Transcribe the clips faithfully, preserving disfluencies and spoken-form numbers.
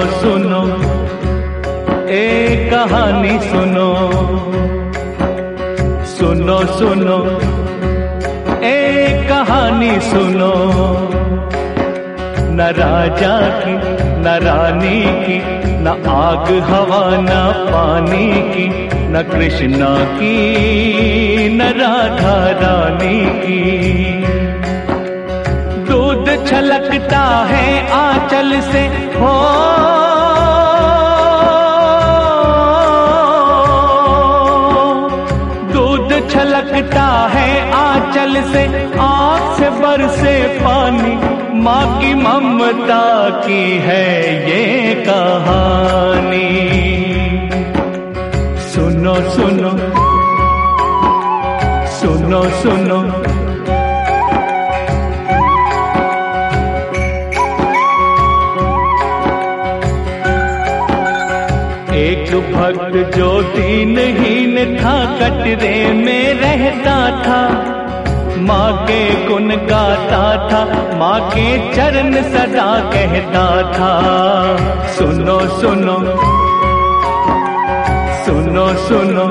सुनो एक कहानी सुनो, सुनो सुनो एक कहानी सुनो। न राजा की न रानी की, न आग हवा न पानी की, न कृष्णा की न राधा रानी की। दूध छलकता है आंचल से हो, दूध छलकता है आंचल से, आँख से बरसे पानी, माँ की ममता की है ये कहानी। सुनो सुनो सुनो सुनो। एक भक्त जो दीनहीन था, कटरे में रहता था, माँ के गुण गाता था, माँ के चरण सदा कहता था। सुनो सुनो सुनो सुनो।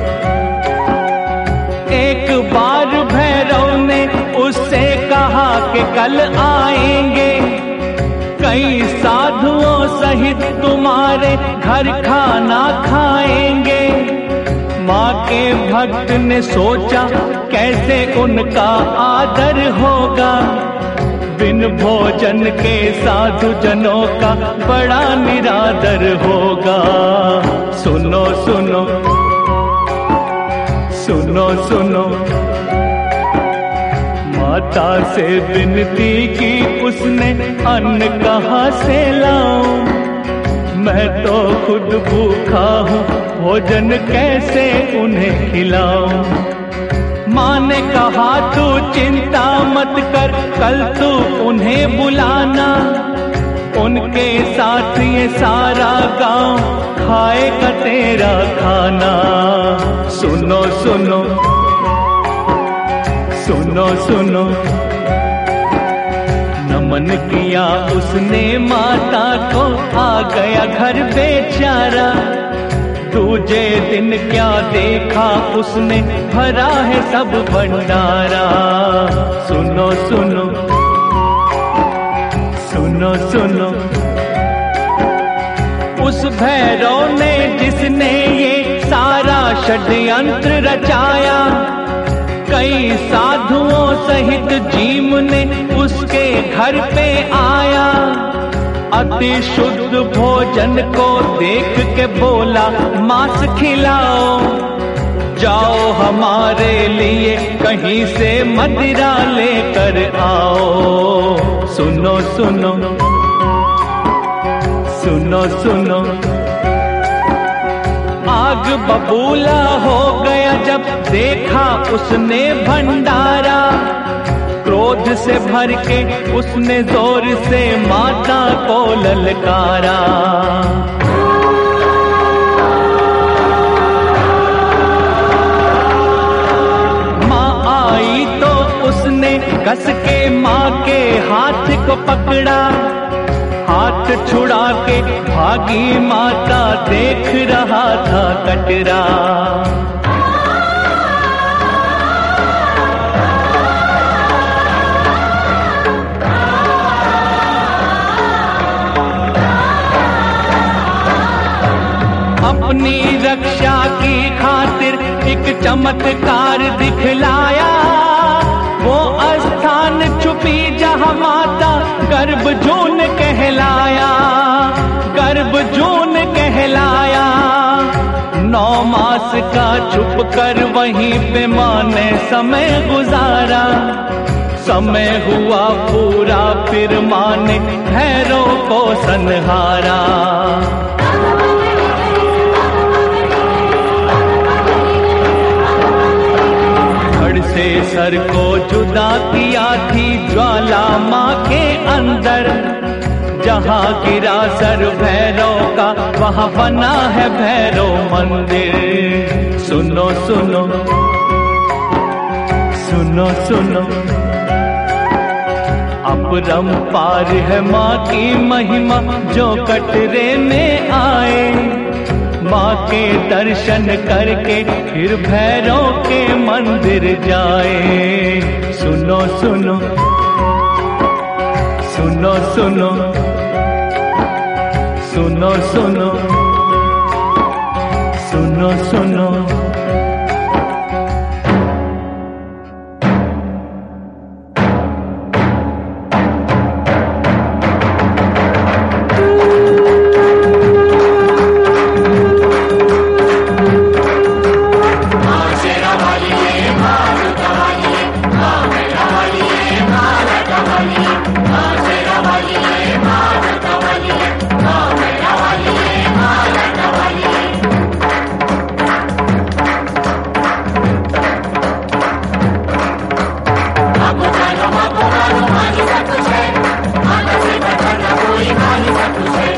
एक बार भैरव ने उससे कहा कि कल आएंगे, कई साधुओं सहित तुम्हारे घर खाना खाएंगे। माँ के भक्त ने सोचा कैसे उनका आदर होगा, बिन भोजन के साधु जनों का बड़ा निरादर होगा। सुनो सुनो सुनो सुनो। माता से विनती की उसने, अन्न कहाँ से लाऊं, मैं तो खुद भूखा हूँ, भोजन कैसे उन्हें खिलाऊं। माँ ने कहा तू चिंता मत कर, कल तू उन्हें बुलाना, उनके साथ ये सारा गांव खाएगा तेरा खाना। सुनो सुनो सुनो सुनो। नमन किया उसने माता को, आ गया घर बेचारा। दूजे दिन क्या देखा उसने, भरा है सब भंडारा। सुनो सुनो सुनो सुनो। उस भैरव ने जिसने ये सारा षड्यंत्र रचाया, कई साधुओं सहित जीव ने उसके घर पे आया। अति शुद्ध भोजन को देख के बोला, मांस खिलाओ, जाओ हमारे लिए कहीं से मदिरा लेकर आओ। सुनो सुनो सुनो सुनो। आग बबूला हो गया जब देखा उसने भंडारा, क्रोध से भर के उसने जोर से माता को ललकारा। माँ आई तो उसने कस के माँ के हाथ को पकड़ा, हाथ छुड़ा के भागी माता, देख रहा था कटरा। अपनी रक्षा की खातिर एक चमत्कार दिखलाया, वो स्थान छुपी जहाँ माता गर्भ जून कहलाया, गर्भ जून कहलाया। नौ मास का छुप कर वहीं पे माँ ने समय गुजारा। समय हुआ पूरा फिर माँ ने भैरव को संहारा। से सर को जुदा किया थी ज्वाला माँ के अंदर, जहाँ गिरा सर भैरव का वहाँ बना है भैरव मंदिर। सुनो सुनो सुनो सुनो। अपरंपार है माँ की महिमा जो कटरे में आए। माँ के दर्शन करके फिर भैरव के मंदिर जाए। सुनो सुनो सुनो सुनो सुनो सुनो सुनो सुनो Mani sa tu